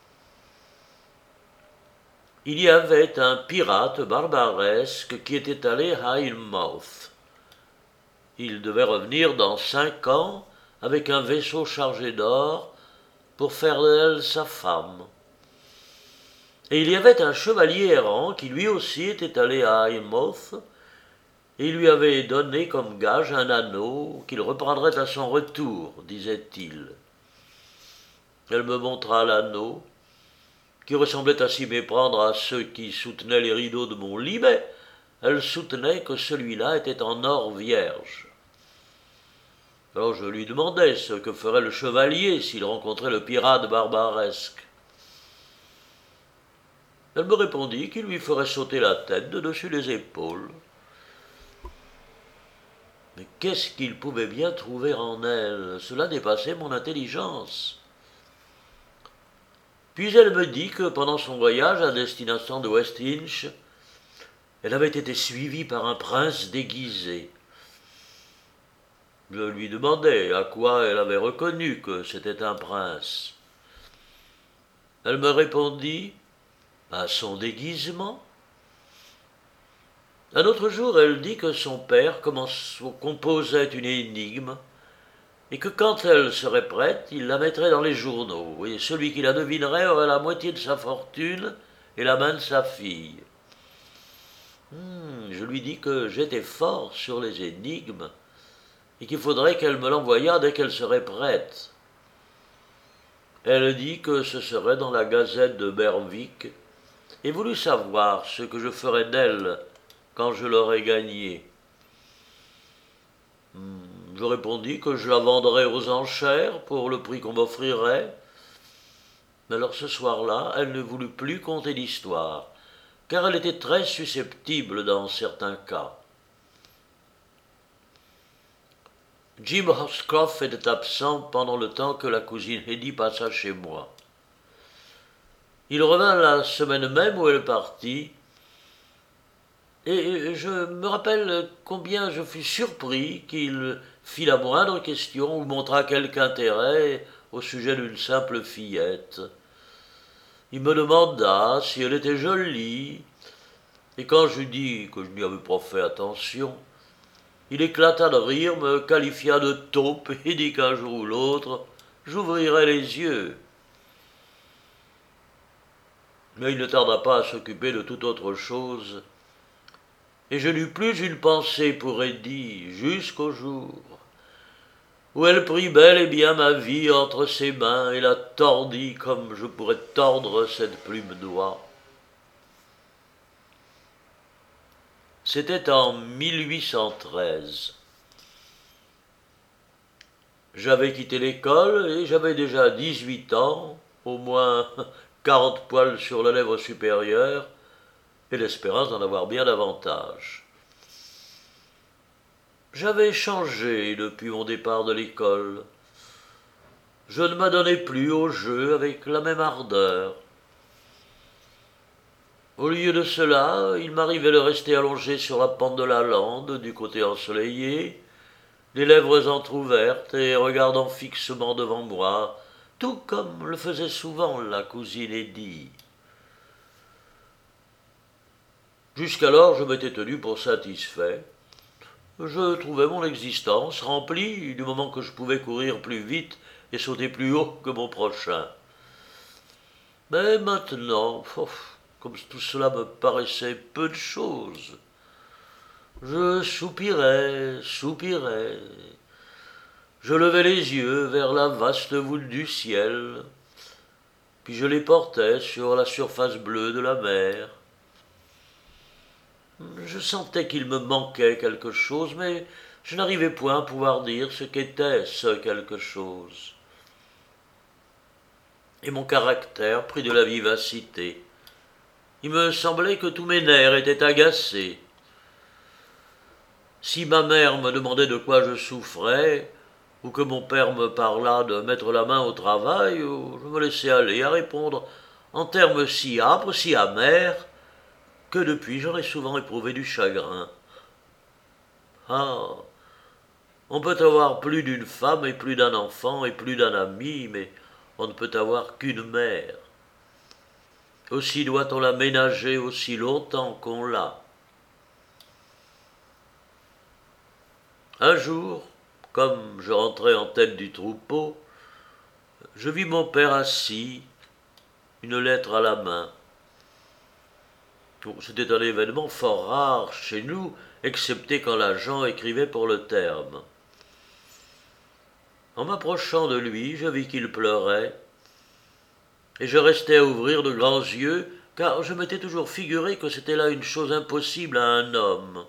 Il y avait un pirate barbaresque qui était allé à Hillmouth. Il devait revenir dans 5 ans avec un vaisseau chargé d'or pour faire d'elle sa femme. Et il y avait un chevalier errant qui lui aussi était allé à Hillmouth et il lui avait donné comme gage un anneau qu'il reprendrait à son retour, disait-il. Elle me montra l'anneau, qui ressemblait à s'y méprendre à ceux qui soutenaient les rideaux de mon lit, mais elle soutenait que celui-là était en or vierge. Alors je lui demandai ce que ferait le chevalier s'il rencontrait le pirate barbaresque. Elle me répondit qu'il lui ferait sauter la tête de dessus les épaules. Mais qu'est-ce qu'il pouvait bien trouver en elle? Cela dépassait mon intelligence. Puis elle me dit que pendant son voyage à destination de West Inch, elle avait été suivie par un prince déguisé. Je lui demandai à quoi elle avait reconnu que c'était un prince. Elle me répondit à son déguisement. Un autre jour, elle dit que son père composait une énigme et que quand elle serait prête, il la mettrait dans les journaux, et celui qui la devinerait aurait la moitié de sa fortune et la main de sa fille. Je lui dis que j'étais fort sur les énigmes et qu'il faudrait qu'elle me l'envoyât dès qu'elle serait prête. Elle dit que ce serait dans la Gazette de Berwick et voulut savoir ce que je ferais d'elle quand je l'aurais gagnée. Je répondis que je la vendrais aux enchères pour le prix qu'on m'offrirait. Mais alors ce soir-là, elle ne voulut plus conter l'histoire, car elle était très susceptible dans certains cas. Jim Horscroft était absent pendant le temps que la cousine Hetty passa chez moi. Il revint la semaine même où elle partit, et je me rappelle combien je fus surpris qu'il fit la moindre question ou montra quelque intérêt au sujet d'une simple fillette. Il me demanda si elle était jolie, Et quand je dis que je n'y avais pas fait attention, il éclata de rire, me qualifia de taupe et dit qu'un jour ou l'autre, j'ouvrirais les yeux. Mais il ne tarda pas à s'occuper de toute autre chose, et je n'eus plus une pensée pour Eddie jusqu'au jour où elle prit bel et bien ma vie entre ses mains et la tordit comme je pourrais tordre cette plume d'oie. C'était en 1813. J'avais quitté l'école et j'avais déjà 18 ans, au moins 40 poils sur la lèvre supérieure et l'espérance d'en avoir bien davantage. J'avais changé depuis mon départ de l'école. Je ne m'adonnais plus au jeu avec la même ardeur. Au lieu de cela, il m'arrivait de rester allongé sur la pente de la lande, du côté ensoleillé, les lèvres entr'ouvertes et regardant fixement devant moi, tout comme le faisait souvent la cousine Eddie. Jusqu'alors, je m'étais tenu pour satisfait. Je trouvais mon existence remplie du moment que je pouvais courir plus vite et sauter plus haut que mon prochain. Mais maintenant, comme tout cela me paraissait peu de choses, je soupirais. Je levais les yeux vers la vaste voûte du ciel, puis je les portais sur la surface bleue de la mer. Je sentais qu'il me manquait quelque chose, mais je n'arrivais point à pouvoir dire ce qu'était ce quelque chose. Et mon caractère prit de la vivacité. Il me semblait que tous mes nerfs étaient agacés. Si ma mère me demandait de quoi je souffrais, ou que mon père me parla de mettre la main au travail, je me laissais aller à répondre en termes si âpres, si amers, que depuis j'en ai souvent éprouvé du chagrin. Ah, on peut avoir plus d'une femme et plus d'un enfant et plus d'un ami, mais on ne peut avoir qu'une mère. Aussi doit-on la ménager aussi longtemps qu'on l'a. Un jour, comme je rentrais en tête du troupeau, je vis mon père assis, une lettre à la main. C'était un événement fort rare chez nous, excepté quand l'agent écrivait pour le terme. En m'approchant de lui, je vis qu'il pleurait, et je restai à ouvrir de grands yeux, car je m'étais toujours figuré que c'était là une chose impossible à un homme.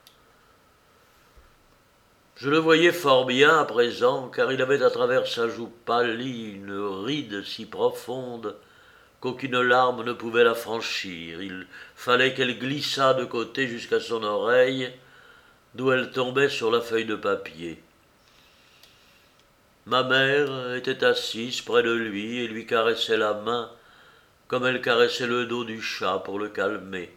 Je le voyais fort bien à présent, car il avait à travers sa joue pâlie une ride si profonde qu'aucune larme ne pouvait la franchir. Il fallait qu'elle glissât de côté jusqu'à son oreille, d'où elle tombait sur la feuille de papier. Ma mère était assise près de lui et lui caressait la main, comme elle caressait le dos du chat pour le calmer.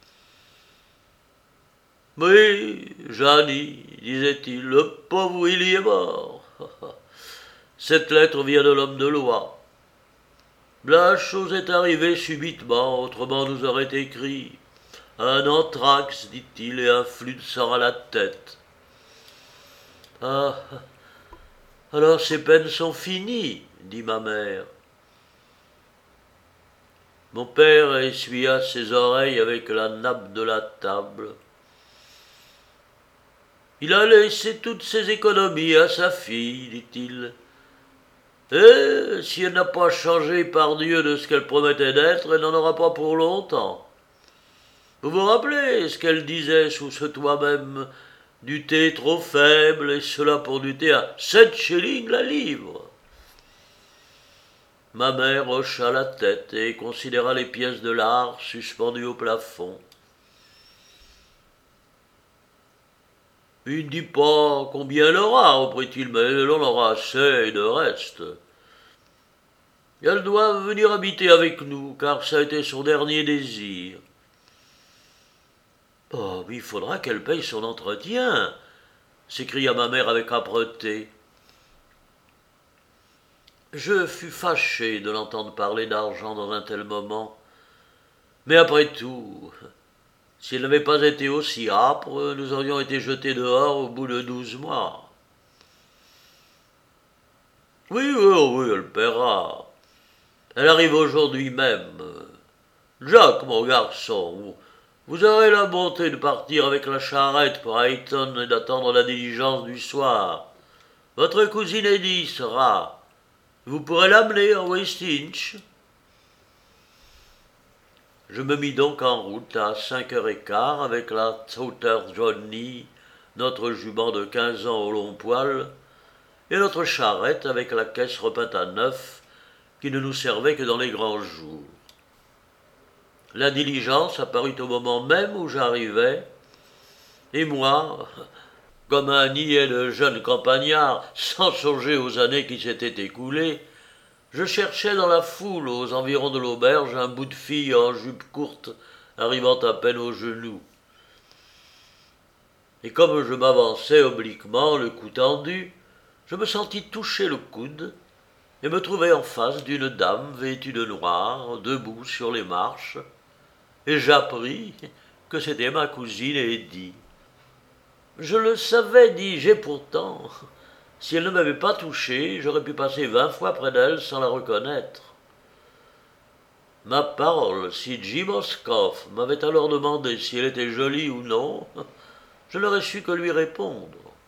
« Oui, Jeannie, disait-il, le pauvre Willy est mort. Cette lettre vient de l'homme de loi. La chose est arrivée subitement, autrement nous aurait écrit. Un anthrax, dit-il, et un flux de sang à la tête. Ah, alors ces peines sont finies, dit ma mère. Mon père essuya ses oreilles avec la nappe de la table. Il a laissé toutes ses économies à sa fille, dit-il. Et si elle n'a pas changé par Dieu de ce qu'elle promettait d'être, elle n'en aura pas pour longtemps. Vous vous rappelez ce qu'elle disait sous ce toit même, du thé trop faible, et cela pour du thé à 7 shillings la livre. Ma mère hocha la tête et considéra les pièces de l'art suspendues au plafond. Il ne dit pas combien elle aura, reprit-il, mais elle en aura assez et de reste. Elle doit venir habiter avec nous, car ça a été son dernier désir. Oh, mais il faudra qu'elle paye son entretien, s'écria ma mère avec âpreté. Je fus fâché de l'entendre parler d'argent dans un tel moment, mais après tout, S'il n'avait pas été aussi âpre, nous aurions été jetés dehors au bout de 12 mois. Oui, oui, oui, elle paiera. Elle arrive aujourd'hui même. Jack, mon garçon, vous aurez la bonté de partir avec la charrette pour Highton et d'attendre la diligence du soir. Votre cousine Eddie sera. Vous pourrez l'amener à Westhinch. Je me mis donc en route à 5h15 avec la Sauter Johnny, notre jument de 15 ans au long poil, et notre charrette avec la caisse repeinte à neuf qui ne nous servait que dans les grands jours. La diligence apparut au moment même où j'arrivais, et moi, comme un niais de jeune campagnard, sans songer aux années qui s'étaient écoulées, je cherchais dans la foule aux environs de l'auberge un bout de fille en jupe courte, arrivant à peine aux genoux. Et comme je m'avançais obliquement, le cou tendu, je me sentis toucher le coude et me trouvai en face d'une dame vêtue de noir, debout sur les marches, et j'appris que c'était ma cousine Eddie. Je le savais, dis-je, et pourtant, si elle ne m'avait pas touché, j'aurais pu passer 20 fois près d'elle sans la reconnaître. Ma parole, si Jim Oscoff m'avait alors demandé si elle était jolie ou non, je n'aurais su que lui répondre.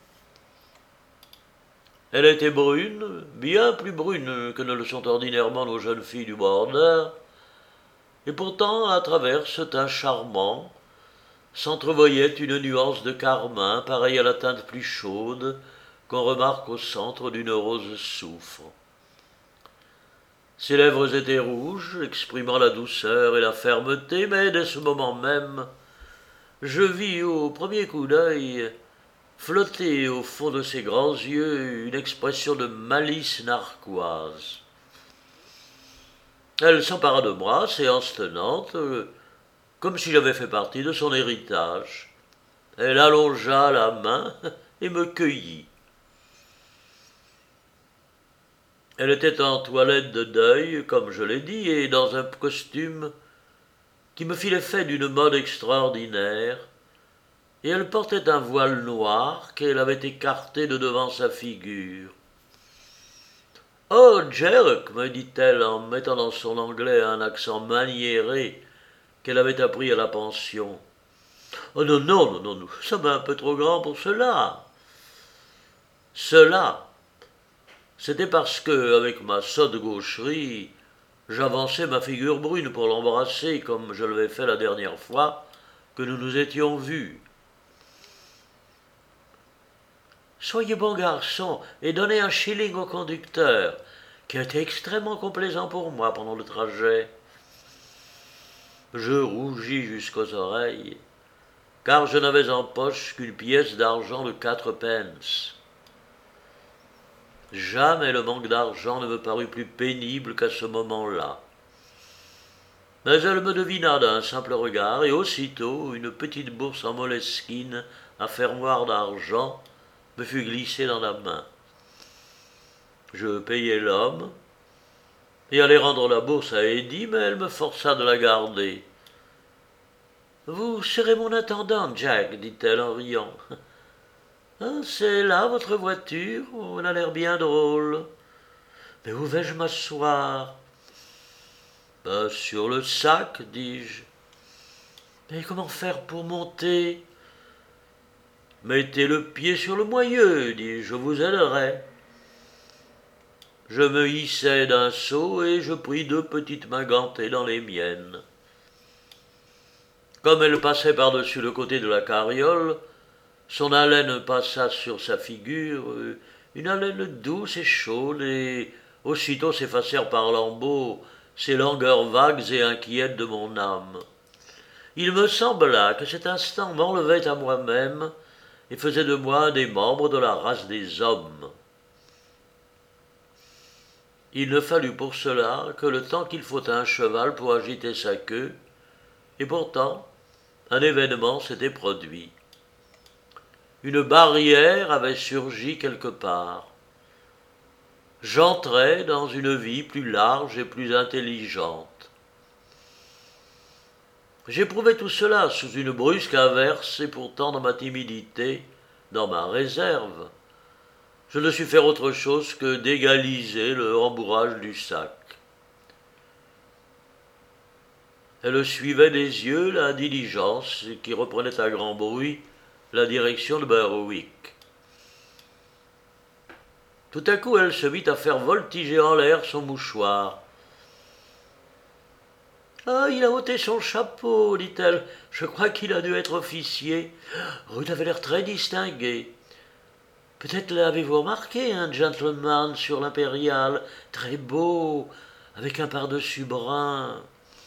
Elle était brune, bien plus brune que ne le sont ordinairement nos jeunes filles du border, et pourtant, à travers ce teint charmant, s'entrevoyait une nuance de carmin pareille à la teinte plus chaude qu'on remarque au centre d'une rose soufre. Ses lèvres étaient rouges, exprimant la douceur et la fermeté, mais dès ce moment même, je vis au premier coup d'œil flotter au fond de ses grands yeux une expression de malice narquoise. Elle s'empara de moi, séance tenante, comme si j'avais fait partie de son héritage. Elle allongea la main et me cueillit. Elle était en toilette de deuil, comme je l'ai dit, et dans un costume qui me fit l'effet d'une mode extraordinaire, et elle portait un voile noir qu'elle avait écarté de devant sa figure. « Oh, Jerk !» me dit-elle en mettant dans son anglais un accent maniéré qu'elle avait appris à la pension. « Oh non, non, non, non, nous sommes un peu trop grands pour cela. » Cela, c'était parce que, avec ma sotte gaucherie, j'avançais ma figure brune pour l'embrasser comme je l'avais fait la dernière fois que nous nous étions vus. « Soyez bon garçon et donnez un shilling au conducteur, qui a été extrêmement complaisant pour moi pendant le trajet. » Je rougis jusqu'aux oreilles, car je n'avais en poche qu'une pièce d'argent de 4 pence. Jamais le manque d'argent ne me parut plus pénible qu'à ce moment-là. Mais elle me devina d'un simple regard, et aussitôt une petite bourse en moleskine à fermoir d'argent me fut glissée dans la main. Je payai l'homme, et allai rendre la bourse à Eddie, mais elle me força de la garder. « Vous serez mon intendant, Jack, dit-elle en riant. Ah, c'est là votre voiture, on a l'air bien drôle. Mais où vais-je m'asseoir ? Sur le sac, dis-je. Mais comment faire pour monter ? Mettez le pied sur le moyeu, dis-je, je vous aiderai. Je me hissai d'un saut et je pris 2 petites mains gantées dans les miennes. Comme elle passait par-dessus le côté de la carriole, son haleine passa sur sa figure, une haleine douce et chaude, et aussitôt s'effacèrent par lambeaux ces langueurs vagues et inquiètes de mon âme. Il me sembla que cet instant m'enlevait à moi-même et faisait de moi des membres de la race des hommes. Il ne fallut pour cela que le temps qu'il faut à un cheval pour agiter sa queue, et pourtant, un événement s'était produit. Une barrière avait surgi quelque part. J'entrais dans une vie plus large et plus intelligente. J'éprouvais tout cela sous une brusque averse et pourtant dans ma timidité, dans ma réserve, je ne sus faire autre chose que d'égaliser le rembourrage du sac. Elle suivait des yeux la diligence qui reprenait à grand bruit la direction de Berwick. Tout à coup, elle se mit à faire voltiger en l'air son mouchoir. « Ah, il a ôté son chapeau, dit-elle. Je crois qu'il a dû être officier. Il avait l'air très distingué. Peut-être l'avez-vous remarqué, un gentleman sur l'impériale, très beau, avec un pardessus brun. »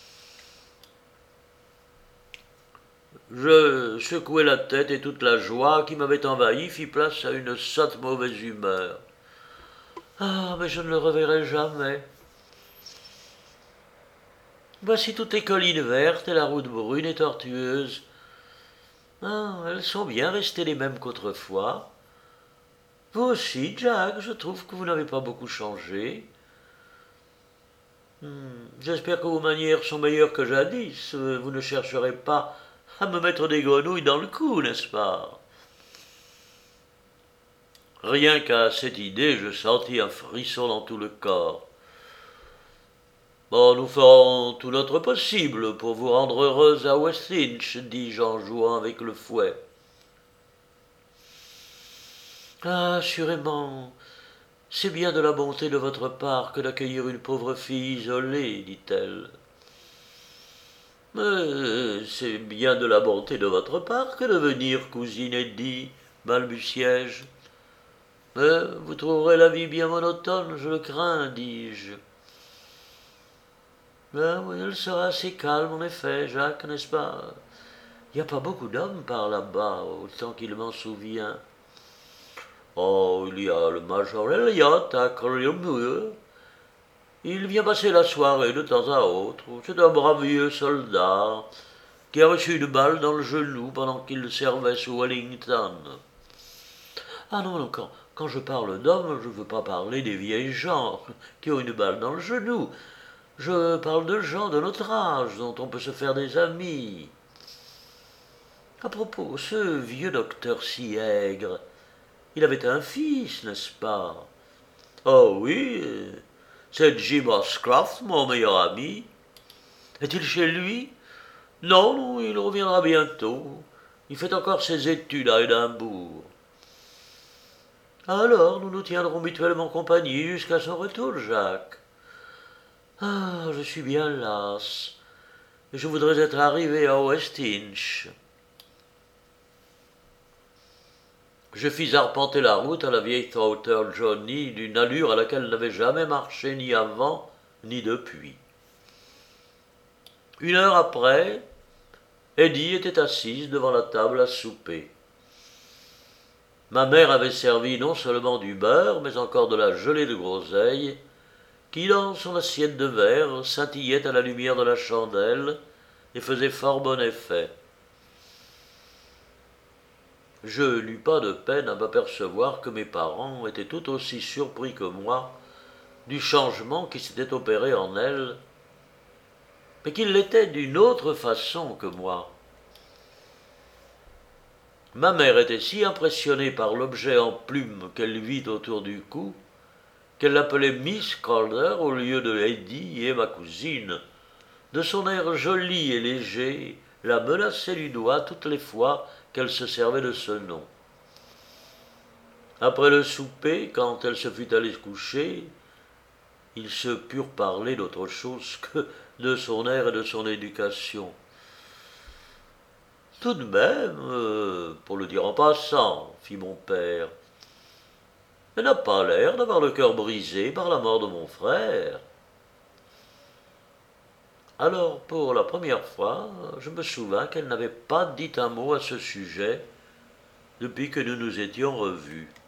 Je secouai la tête et toute la joie qui m'avait envahi fit place à une sotte mauvaise humeur. « Ah, mais je ne le reverrai jamais. Voici toutes les collines vertes et la route brune et tortueuse. Ah, elles sont bien restées les mêmes qu'autrefois. Vous aussi, Jack, je trouve que vous n'avez pas beaucoup changé. J'espère que vos manières sont meilleures que jadis. Vous ne chercherez pas à me mettre des grenouilles dans le cou, n'est-ce pas ?» Rien qu'à cette idée, je sentis un frisson dans tout le corps. « Bon, nous ferons tout notre possible pour vous rendre heureuse à Westhinch, dis-je en jouant avec le fouet. Ah, assurément, c'est bien de la bonté de votre part que d'accueillir une pauvre fille isolée, dit-elle. Mais c'est bien de la bonté de votre part que de venir, cousine Eddie, balbutiai-je. Mais vous trouverez la vie bien monotone, je le crains, dis-je. Ben oui, elle sera assez calme, en effet, Jacques, n'est-ce pas? Il n'y a pas beaucoup d'hommes par là-bas, autant qu'il m'en souvient. Oh, il y a le Major Elliot à Colliermure. Il vient passer la soirée de temps à autre. C'est un brave vieux soldat qui a reçu une balle dans le genou pendant qu'il servait sous Wellington. Ah non, non, quand je parle d'hommes, je ne veux pas parler des vieilles gens qui ont une balle dans le genou. Je parle de gens de notre âge, dont on peut se faire des amis. À propos, ce vieux docteur si aigre, il avait un fils, n'est-ce pas? Oh oui, c'est Jim Horscroft, mon meilleur ami. Est-il chez lui? Non, non, il reviendra bientôt. Il fait encore ses études à Édimbourg. Alors, nous nous tiendrons mutuellement compagnie jusqu'à son retour, Jacques. Ah, je suis bien lasse. Je voudrais être arrivé à Westhinch. Je fis arpenter la route à la vieille Trouter Johnny d'une allure à laquelle elle n'avait jamais marché ni avant ni depuis. 1 heure après, Eddie était assise devant la table à souper. Ma mère avait servi non seulement du beurre, mais encore de la gelée de groseille, qui, dans son assiette de verre, scintillait à la lumière de la chandelle et faisait fort bon effet. Je n'eus pas de peine à m'apercevoir que mes parents étaient tout aussi surpris que moi du changement qui s'était opéré en elle, mais qu'ils l'étaient d'une autre façon que moi. Ma mère était si impressionnée par l'objet en plumes qu'elle vit autour du cou, qu'elle l'appelait Miss Calder au lieu de Eddie, et ma cousine, de son air joli et léger, la menaçait du doigt toutes les fois qu'elle se servait de ce nom. Après le souper, quand elle se fut allée se coucher, ils se purent parler d'autre chose que de son air et de son éducation. Tout de même, pour le dire en passant, fit mon père, elle n'a pas l'air d'avoir le cœur brisé par la mort de mon frère. Alors, pour la première fois, je me souvins qu'elle n'avait pas dit un mot à ce sujet depuis que nous nous étions revus.